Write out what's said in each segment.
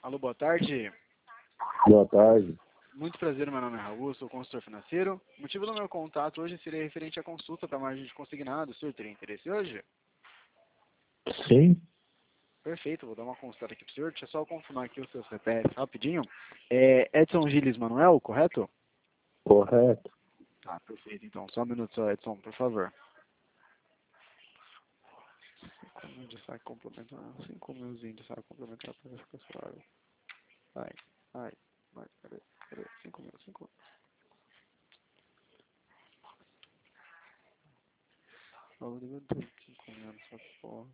Alô, boa tarde. Boa tarde. Muito prazer, meu nome é Raul, sou consultor financeiro. O motivo do meu contato hoje seria referente à consulta para margem de consignado. O senhor teria interesse hoje? Sim, Perfeito, vou dar uma consulta aqui para o senhor. Deixa eu só confirmar aqui o seu CPF rapidinho. É Edson Gilles Manuel, correto? correto. Tá, perfeito. Então, só um minuto só, Edson, por favor. 5 mil de saque complementar. 5 milzinho de saque complementar para ficar suave. Ai, cadê? 5 mil, 5 mil. Eu devia ter 5 mil nessa porra.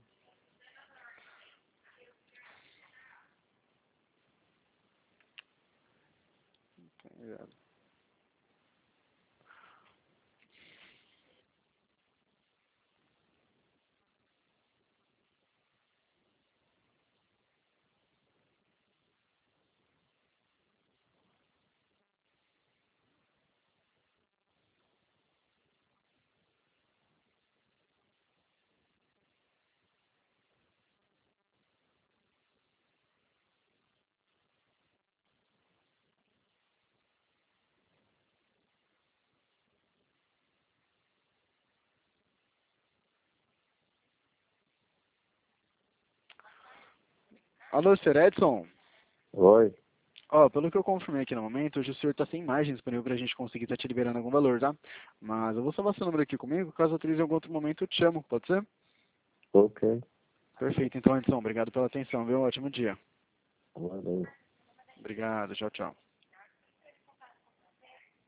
Tá ligado? Alô, Sr. Edson? Oi. Ó, pelo que eu confirmei aqui no momento, hoje o senhor está sem margem disponível para a gente conseguir estar te liberando algum valor, tá? Mas eu vou salvar seu número aqui comigo, caso autorize em algum outro momento eu te chamo, pode ser? Ok. Perfeito, então, Edson, obrigado pela atenção, viu? Ótimo dia. Valeu. Obrigado, tchau, tchau.